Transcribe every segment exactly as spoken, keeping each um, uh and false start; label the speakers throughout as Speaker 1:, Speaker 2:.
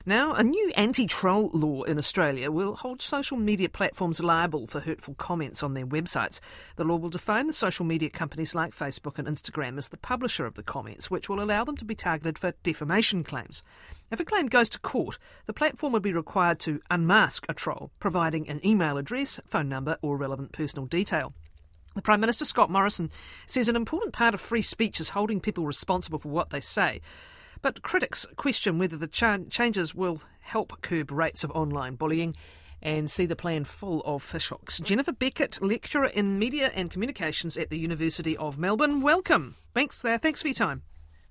Speaker 1: Now, a new anti-troll law in Australia will hold social media platforms liable for hurtful comments on their websites. The law will define the social media companies like Facebook and Instagram as the publisher of the comments, which will allow them to be targeted for defamation claims. If a claim goes to court, the platform would be required to unmask a troll, providing an email address, phone number or relevant personal detail. The Prime Minister, Scott Morrison, says an important part of free speech is holding people responsible for what they say. But critics question whether the cha- changes will help curb rates of online bullying and see the plan full of fishhooks. Jennifer Beckett, lecturer in media and communications at the University of Melbourne. Welcome. Thanks there. Thanks for your time.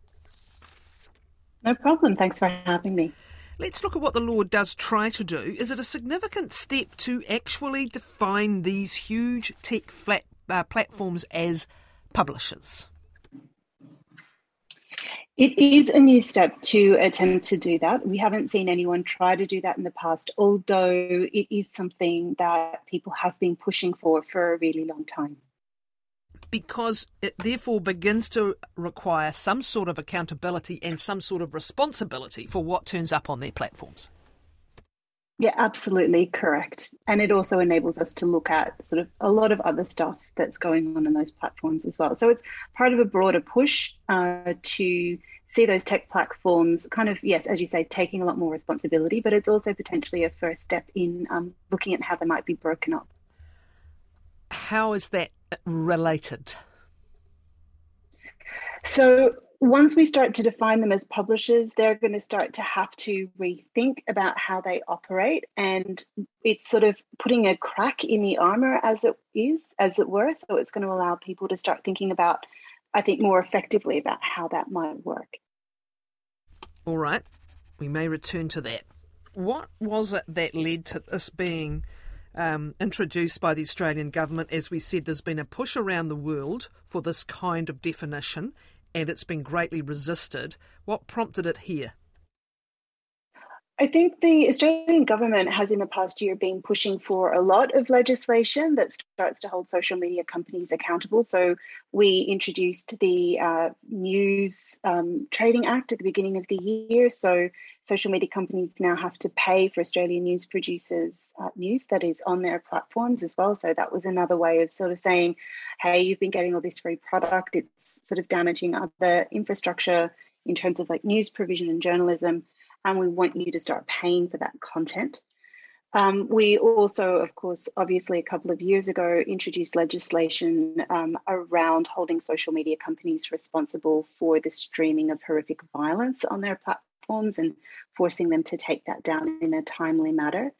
Speaker 2: No problem. Thanks for having me.
Speaker 1: Let's look at what the law does try to do. Is it a significant step to actually define these huge tech flat, uh, platforms as publishers?
Speaker 2: It is a new step to attempt to do that. We haven't seen anyone try to do that in the past, although it is something that people have been pushing for for a really long time.
Speaker 1: Because it therefore begins to require some sort of accountability and some sort of responsibility for what turns up on their platforms.
Speaker 2: Yeah, absolutely correct. And it also enables us to look at sort of a lot of other stuff that's going on in those platforms as well. So it's part of a broader push uh, to see those tech platforms kind of, yes, as you say, taking a lot more responsibility, but it's also potentially a first step in um, looking at how they might be broken up.
Speaker 1: How is that related?
Speaker 2: So once we start to define them as publishers, they're going to start to have to rethink about how they operate. And it's sort of putting a crack in the armor as it is, as it were. So it's going to allow people to start thinking about, I think, more effectively about how that might work.
Speaker 1: All right. We may return to that. What was it that led to this being um, introduced by the Australian government? As we said, there's been a push around the world for this kind of definition, and it's been greatly resisted. What prompted it here?
Speaker 2: I think the Australian government has in the past year been pushing for a lot of legislation that starts to hold social media companies accountable. So we introduced the uh, News um, Trading Act at the beginning of the year. So social media companies now have to pay for Australian news producers' uh, news that is on their platforms as well. So that was another way of sort of saying, hey, you've been getting all this free product. It's sort of damaging other infrastructure in terms of like news provision and journalism. And we want you to start paying for that content. Um, we also, of course, obviously a couple of years ago, introduced legislation um, around holding social media companies responsible for the streaming of horrific violence on their platforms and forcing them to take that down in a timely manner.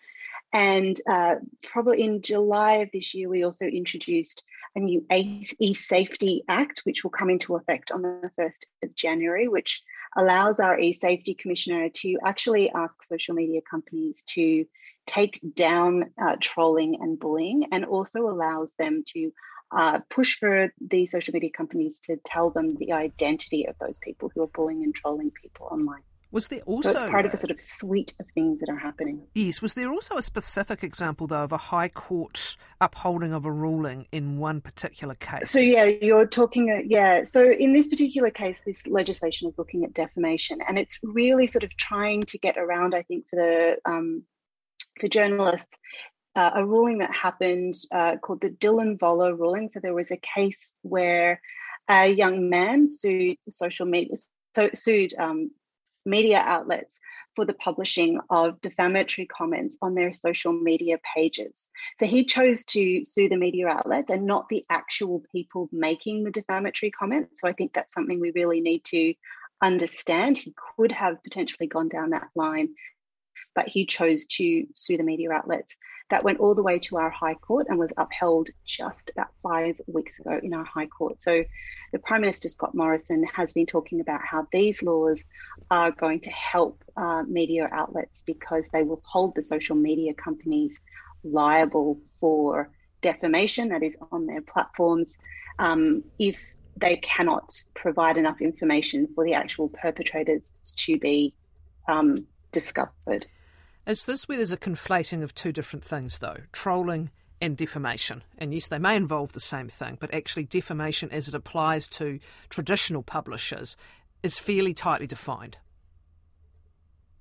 Speaker 2: And uh, probably in July of this year, we also introduced a new e-Safety Act, which will come into effect on the first of January, which allows our e-Safety Commissioner to actually ask social media companies to take down uh, trolling and bullying, and also allows them to uh, push for the social media companies to tell them the identity of those people who are bullying and trolling people online.
Speaker 1: Was there also...
Speaker 2: So it's part of a sort of suite of things that are happening.
Speaker 1: Yes. Was there also a specific example, though, of a High Court upholding of a ruling in one particular case?
Speaker 2: So, yeah, you're talking... Uh, yeah. So in this particular case, this legislation is looking at defamation, and it's really sort of trying to get around, I think, for the um, for journalists, uh, a ruling that happened uh, called the Dylan Voller ruling. So there was a case where a young man sued social media... So sued... Um, media outlets for the publishing of defamatory comments on their social media pages. So he chose to sue the media outlets and not the actual people making the defamatory comments. So I think that's something we really need to understand. He could have potentially gone down that line, but he chose to sue the media outlets. That went all the way to our High Court and was upheld just about five weeks ago in our High Court. So the Prime Minister, Scott Morrison, has been talking about how these laws are going to help uh, media outlets because they will hold the social media companies liable for defamation that is on their platforms um, if they cannot provide enough information for the actual perpetrators to be um, discovered.
Speaker 1: Is this where there's a conflating of two different things, though? Trolling and defamation. And yes, they may involve the same thing, but actually defamation as it applies to traditional publishers is fairly tightly defined.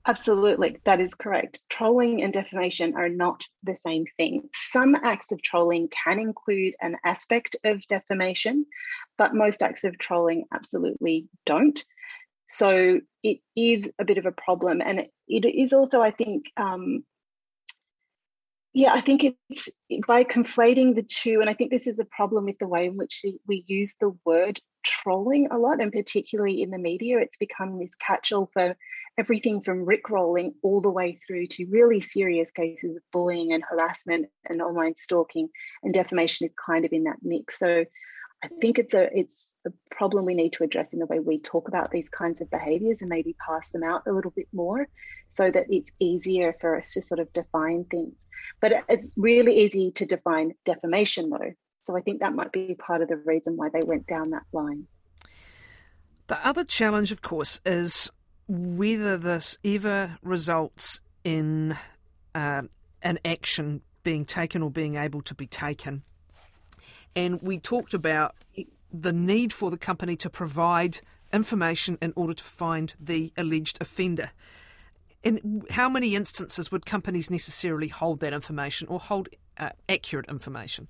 Speaker 2: Absolutely, that is correct. Trolling and defamation are not the same thing. Some acts of trolling can include an aspect of defamation, but most acts of trolling absolutely don't. So it is a bit of a problem. And it, it is also, I think, um, yeah, I think it's by conflating the two, and I think this is a problem with the way in which we use the word trolling a lot, and particularly in the media. It's become this catch-all for everything from rickrolling all the way through to really serious cases of bullying and harassment and online stalking, and defamation is kind of in that mix. So I think it's a it's a problem we need to address in the way we talk about these kinds of behaviours, and maybe pass them out a little bit more so that it's easier for us to sort of define things. But it's really easy to define defamation though. So I think that might be part of the reason why they went down that line.
Speaker 1: The other challenge, of course, is whether this ever results in uh, an action being taken or being able to be taken. And we talked about the need for the company to provide information in order to find the alleged offender. In how many instances would companies necessarily hold that information or hold uh, accurate information?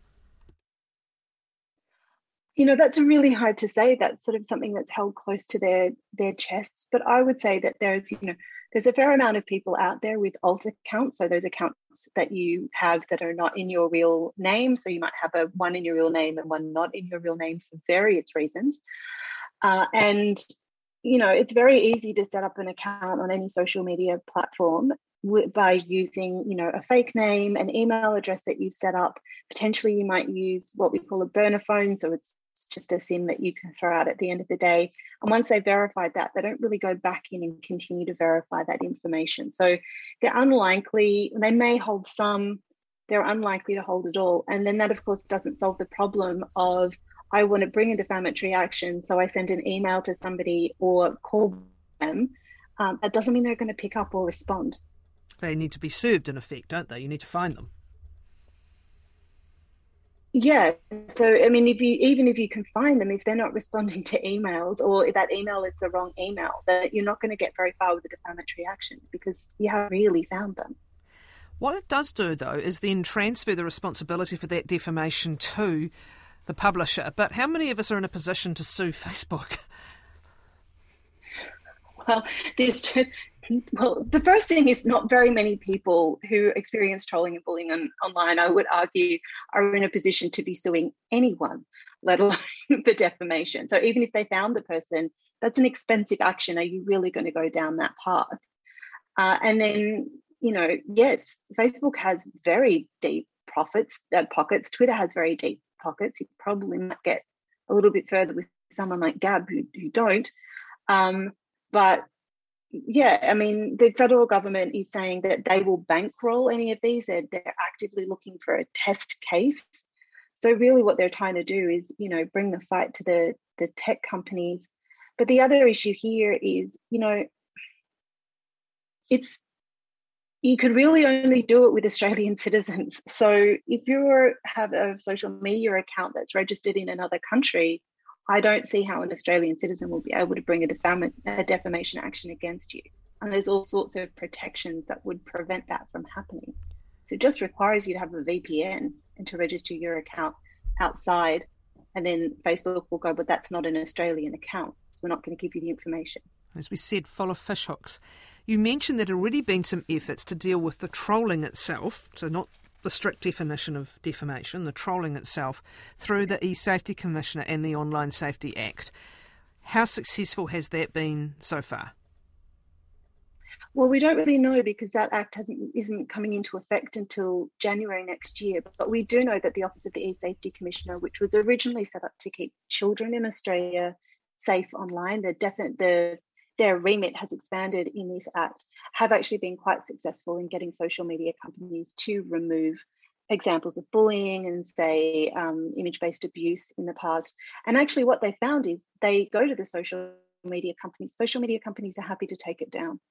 Speaker 2: You know, that's really hard to say. That's sort of something that's held close to their their chests. But I would say that there's, you know, there's a fair amount of people out there with alt accounts. So those accounts that you have that are not in your real name. So you might have a one in your real name and one not in your real name for various reasons. Uh, and, you know, it's very easy to set up an account on any social media platform by using, you know, a fake name, an email address that you set up. Potentially you might use what we call a burner phone. So it's just a SIM that you can throw out at the end of the day. And once they've verified that, they don't really go back in and continue to verify that information. So they're unlikely, they may hold some, they're unlikely to hold it all. And then that, of course, doesn't solve the problem of, I want to bring a defamatory action, so I send an email to somebody or call them. Um, that doesn't mean they're going to pick up or respond.
Speaker 1: They need to be served, in effect, don't they? You need to find them.
Speaker 2: Yeah. So, I mean, if you even if you can find them, if they're not responding to emails, or if that email is the wrong email, then you're not going to get very far with the defamatory action because you haven't really found them.
Speaker 1: What it does do, though, is then transfer the responsibility for that defamation to the publisher. But how many of us are in a position to sue Facebook?
Speaker 2: Well, there's well, the first thing is not very many people who experience trolling and bullying on, online, I would argue, are in a position to be suing anyone, let alone for defamation. So even if they found the person, that's an expensive action. Are you really going to go down that path? Uh, and then, you know, yes, Facebook has very deep profits, uh, pockets. Twitter has very deep pockets. You probably might get a little bit further with someone like Gab who, who don't. Um, but yeah, I mean, the federal government is saying that they will bankroll any of these. They're, they're actively looking for a test case. So really what they're trying to do is, you know, bring the fight to the, the tech companies. But the other issue here is, you know, it's, you could really only do it with Australian citizens. So if you have a social media account that's registered in another country, I don't see how an Australian citizen will be able to bring a, defam- a defamation action against you. And there's all sorts of protections that would prevent that from happening. So it just requires you to have a V P N and to register your account outside. And then Facebook will go, but that's not an Australian account, so we're not going to give you the information.
Speaker 1: As we said, full of fishhooks. You mentioned there had already been some efforts to deal with the trolling itself, so not the strict definition of defamation, the trolling itself, through the eSafety Commissioner and the Online Safety Act. How successful has that been so far?
Speaker 2: Well, we don't really know because that act hasn't isn't coming into effect until January next year. But we do know that the Office of the eSafety Commissioner, which was originally set up to keep children in Australia safe online, the definite the their remit has expanded in this act, have actually been quite successful in getting social media companies to remove examples of bullying and, say, um, image-based abuse in the past. And actually what they found is they go to the social media companies. Social media companies are happy to take it down.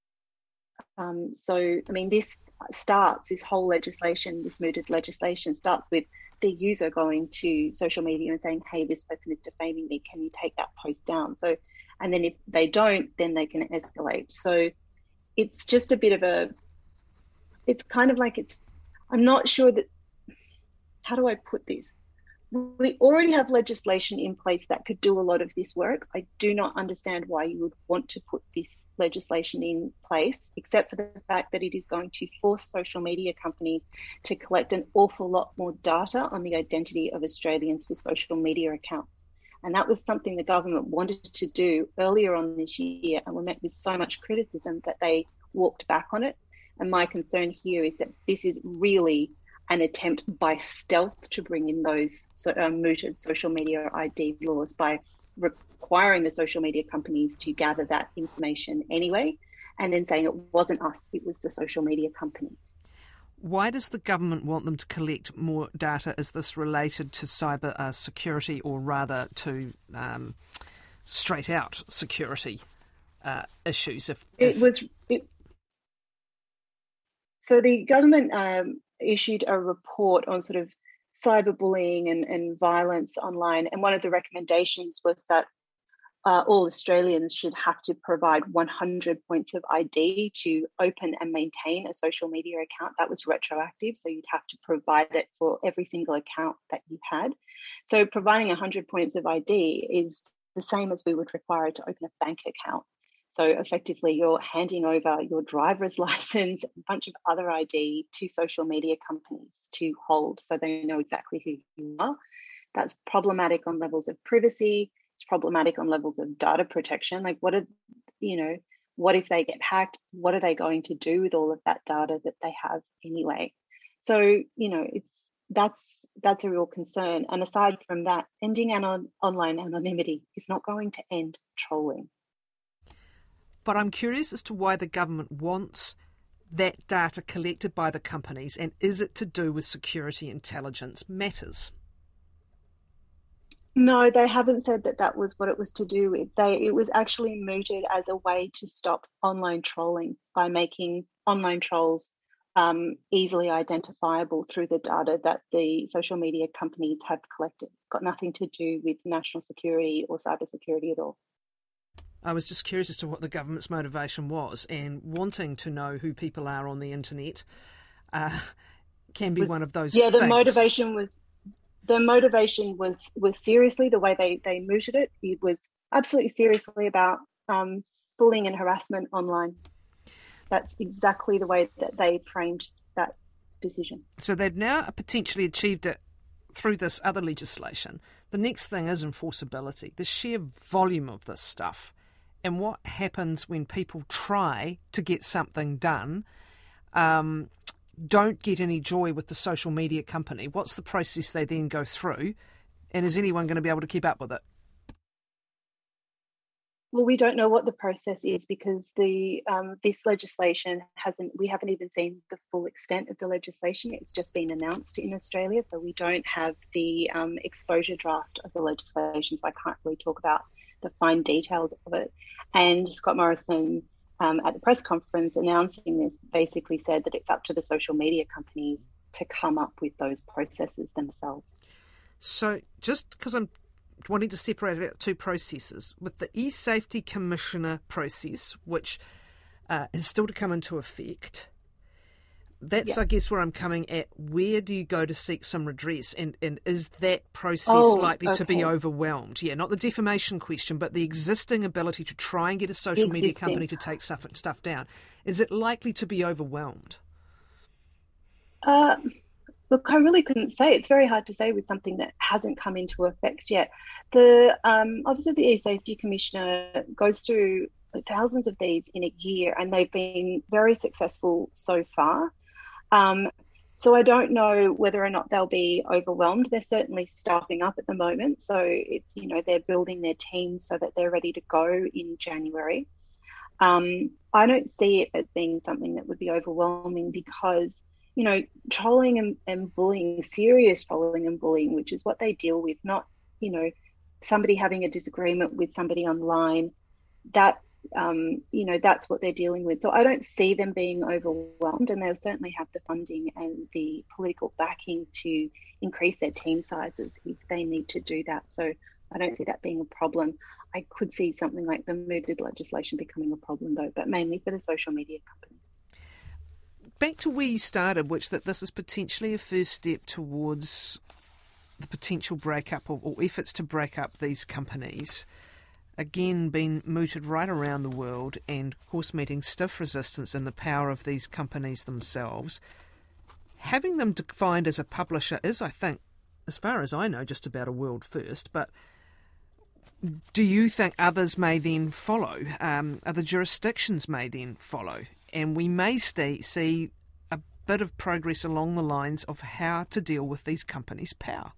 Speaker 2: Um, so, I mean, this starts, this whole legislation, this mooted legislation starts with the user going to social media and saying, hey, this person is defaming me, can you take that post down? So, and then if they don't, then they can escalate. So it's just a bit of a, it's kind of like it's, I'm not sure that, how do I put this? We already have legislation in place that could do a lot of this work. I do not understand why you would want to put this legislation in place, except for the fact that it is going to force social media companies to collect an awful lot more data on the identity of Australians with social media accounts. And that was something the government wanted to do earlier on this year, and were met with so much criticism that they walked back on it. And my concern here is that this is really an attempt by stealth to bring in those so, uh, mooted social media I D laws by requiring the social media companies to gather that information anyway, and then saying it wasn't us, it was the social media companies.
Speaker 1: Why does the government want them to collect more data? Is this related to cyber uh, security, or rather to um, straight out security uh, issues? If, if...
Speaker 2: It was... It... So the government... Um, issued a report on sort of cyberbullying and, and violence online. And one of the recommendations was that uh, all Australians should have to provide one hundred points of I D to open and maintain a social media account. That was retroactive, so you'd have to provide it for every single account that you had. So providing one hundred points of I D is the same as we would require to open a bank account. So effectively, you're handing over your driver's license, a bunch of other I D to social media companies to hold, so they know exactly who you are. That's problematic on levels of privacy. It's problematic on levels of data protection. Like, what are, you know, what if they get hacked? What are they going to do with all of that data that they have anyway? So, you know, it's that's that's a real concern. And aside from that, ending an online anonymity is not going to end trolling.
Speaker 1: But I'm curious as to why the government wants that data collected by the companies, and is it to do with security intelligence matters?
Speaker 2: No, they haven't said that that was what it was to do with. They, it was actually mooted as a way to stop online trolling by making online trolls um, easily identifiable through the data that the social media companies have collected. It's got nothing to do with national security or cybersecurity at all.
Speaker 1: I was just curious as to what the government's motivation was, and wanting to know who people are on the internet uh, can be
Speaker 2: was,
Speaker 1: one of those
Speaker 2: yeah, the
Speaker 1: things.
Speaker 2: motivation was the motivation was was seriously the way they they mooted it. It was absolutely seriously about um, bullying and harassment online. That's exactly the way that they framed that decision.
Speaker 1: So they've now potentially achieved it through this other legislation. The next thing is enforceability, the sheer volume of this stuff. And what happens when people try to get something done, um, don't get any joy with the social media company? What's the process they then go through? And is anyone going to be able to keep up with it?
Speaker 2: Well, we don't know what the process is because the um, this legislation hasn't, we haven't even seen the full extent of the legislation. It's just been announced in Australia, so we don't have the um, exposure draft of the legislation, so I can't really talk about the fine details of it. And Scott Morrison, um, at the press conference announcing this, basically said that it's up to the social media companies to come up with those processes themselves.
Speaker 1: So just because I'm wanting to separate out two processes, with the eSafety Commissioner process, which uh, is still to come into effect, that's, yeah. I guess, where I'm coming at. Where do you go to seek some redress? And, and is that process
Speaker 2: oh,
Speaker 1: likely
Speaker 2: okay.
Speaker 1: to be overwhelmed? Yeah, not the defamation question, but the existing ability to try and get a social media company to take stuff, stuff down. Is it likely to be overwhelmed?
Speaker 2: Uh, look, I really couldn't say. It's very hard to say with something that hasn't come into effect yet. The um, Office of the eSafety Commissioner goes through thousands of these in a year, and they've been very successful so far. Um, so I don't know whether or not they'll be overwhelmed. They're certainly staffing up at the moment. So it's, you know, they're building their teams so that they're ready to go in January. Um, I don't see it as being something that would be overwhelming because, you know, trolling and, and bullying, serious trolling and bullying, which is what they deal with, not, you know, somebody having a disagreement with somebody online, that Um, you know, that's what they're dealing with. So I don't see them being overwhelmed, and they'll certainly have the funding and the political backing to increase their team sizes if they need to do that. So I don't see that being a problem. I could see something like the mooted legislation becoming a problem, though, but mainly for the social media companies.
Speaker 1: Back to where you started, which that this is potentially a first step towards the potential breakup of, or efforts to break up these companies, again being mooted right around the world and, of course, meeting stiff resistance in the power of these companies themselves. Having them defined as a publisher is, I think, as far as I know, just about a world first, but do you think others may then follow? Um, other jurisdictions may then follow, and we may stay, see a bit of progress along the lines of how to deal with these companies' power?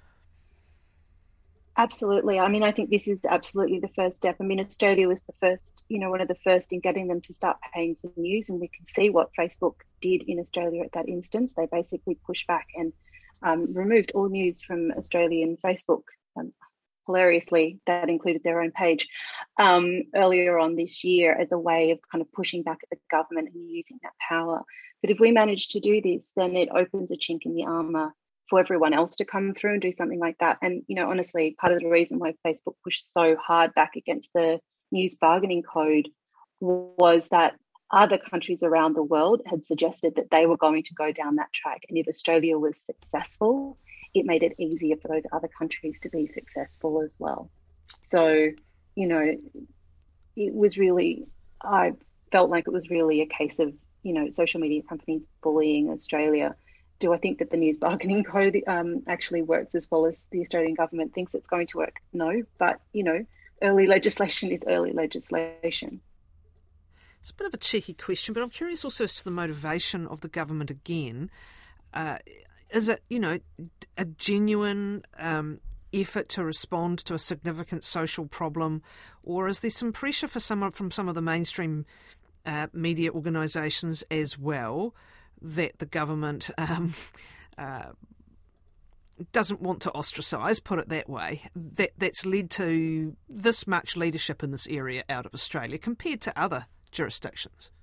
Speaker 2: Absolutely. I mean, I think this is absolutely the first step. I mean, Australia was the first, you know, one of the first in getting them to start paying for news, and we can see what Facebook did in Australia at that instance. They basically pushed back and um, removed all news from Australian Facebook. Um, hilariously, that included their own page um, earlier on this year as a way of kind of pushing back at the government and using that power. But if we manage to do this, then it opens a chink in the armour for everyone else to come through and do something like that. And, you know, honestly, part of the reason why Facebook pushed so hard back against the news bargaining code was that other countries around the world had suggested that they were going to go down that track. And if Australia was successful, it made it easier for those other countries to be successful as well. So, you know, it was really, I felt like it was really a case of, you know, social media companies bullying Australia. Do I think that the news bargaining code um, actually works as well as the Australian government thinks it's going to work? No, but, you know, early legislation is early legislation.
Speaker 1: It's a bit of a cheeky question, but I'm curious also as to the motivation of the government again. Uh, is it, you know, a genuine um, effort to respond to a significant social problem, or is there some pressure for some, from some of the mainstream uh, media organisations as well that the government um, uh, doesn't want to ostracise, put it that way, that, that's led to this much leadership in this area out of Australia compared to other jurisdictions?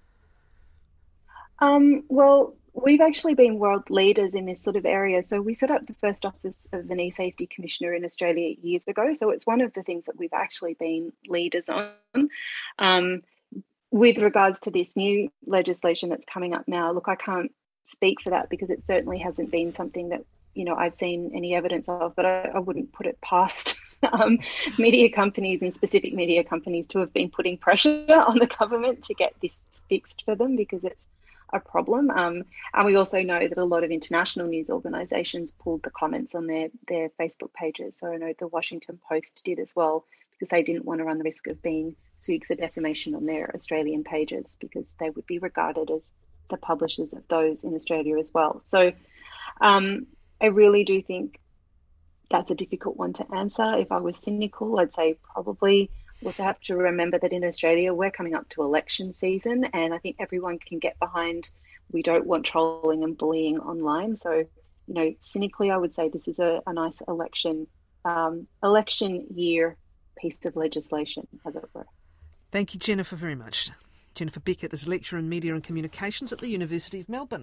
Speaker 2: Um, well, we've actually been world leaders in this sort of area. So we set up the first office of an e-safety commissioner in Australia years ago. So it's one of the things that we've actually been leaders on. Um, with regards to this new legislation that's coming up now, look, I can't speak for that because it certainly hasn't been something that, you know, I've seen any evidence of, but I, I wouldn't put it past um, media companies and specific media companies to have been putting pressure on the government to get this fixed for them because it's a problem. Um, and we also know that a lot of international news organisations pulled the comments on their, their Facebook pages. So I know the Washington Post did as well because they didn't want to run the risk of being sued for defamation on their Australian pages because they would be regarded as the publishers of those in Australia as well. So um, I really do think that's a difficult one to answer. If I was cynical, I'd say probably. We also have to remember that in Australia, we're coming up to election season, and I think everyone can get behind we don't want trolling and bullying online. So, you know, cynically, I would say this is a, a nice election um, election year piece of legislation, as it were.
Speaker 1: Thank you, Jennifer, very much. Jennifer Beckett is Lecturer in Media and Communications at the University of Melbourne.